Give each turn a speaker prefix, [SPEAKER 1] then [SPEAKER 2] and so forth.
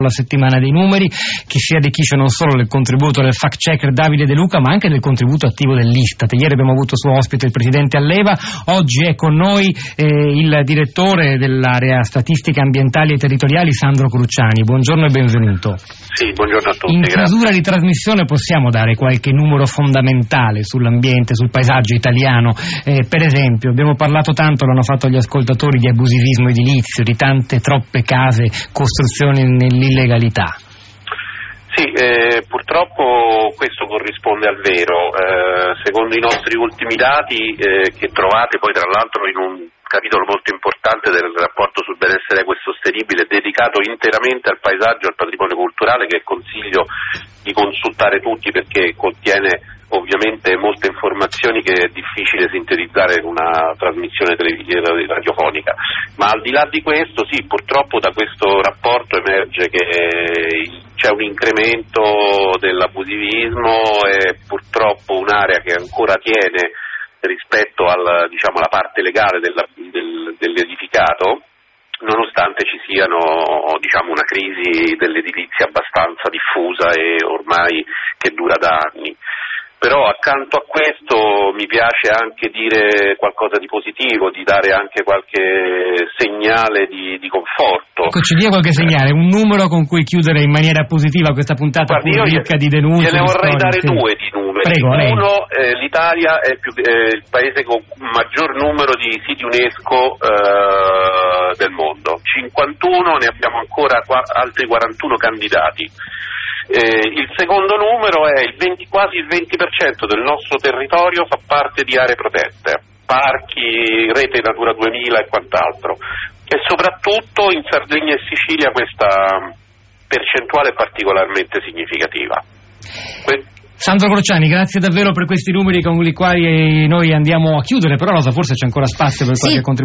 [SPEAKER 1] La settimana dei numeri, chi si arricchisce non solo del contributo del fact checker Davide De Luca, ma anche del contributo attivo dell'Istat. Ieri abbiamo avuto suo ospite il presidente Alleva, oggi è con noi il direttore dell'area statistiche ambientali e territoriali Sandro Cruciani. Buongiorno e benvenuto.
[SPEAKER 2] Sì, buongiorno a tutti.
[SPEAKER 1] In chiusura di trasmissione possiamo dare qualche numero fondamentale sull'ambiente, sul paesaggio italiano? Per esempio, abbiamo parlato tanto, l'hanno fatto gli ascoltatori, di abusivismo edilizio, di tante troppe case, costruzioni nell'illegalità.
[SPEAKER 2] Sì, purtroppo questo corrisponde al vero. Secondo i nostri ultimi dati, che trovate poi tra l'altro in un capitolo molto importante del rapporto sul benessere equo e sostenibile, dedicato interamente al paesaggio e al patrimonio culturale, che consiglio di consultare tutti perché contiene ovviamente molte informazioni che è difficile sintetizzare in una trasmissione radiofonica. Ma al di là di questo, sì, purtroppo da questo rapporto emerge che c'è un incremento dell'abusivismo e purtroppo un'area che ancora tiene rispetto alla parte legale dell'edificato, nonostante ci siano una crisi dell'edilizia abbastanza diffusa e ormai che dura da anni. Però accanto a questo mi piace anche dire qualcosa di positivo, di dare anche qualche segnale di conforto.
[SPEAKER 1] Ecco, ci dia qualche segnale, un numero con cui chiudere in maniera positiva questa puntata ricca di denunce.
[SPEAKER 2] Gliene vorrei dare due di numeri.
[SPEAKER 1] Prego,
[SPEAKER 2] uno, l'Italia è il paese con maggior numero di siti UNESCO del mondo. 51, ne abbiamo ancora altri 41 candidati. Il secondo numero è quasi il 20% del nostro territorio fa parte di aree protette, parchi, rete Natura 2000 e quant'altro, e soprattutto in Sardegna e Sicilia questa percentuale è particolarmente significativa.
[SPEAKER 1] Sandro Cruciani, grazie davvero per questi numeri con i quali noi andiamo a chiudere, però forse c'è ancora spazio per qualche contributo.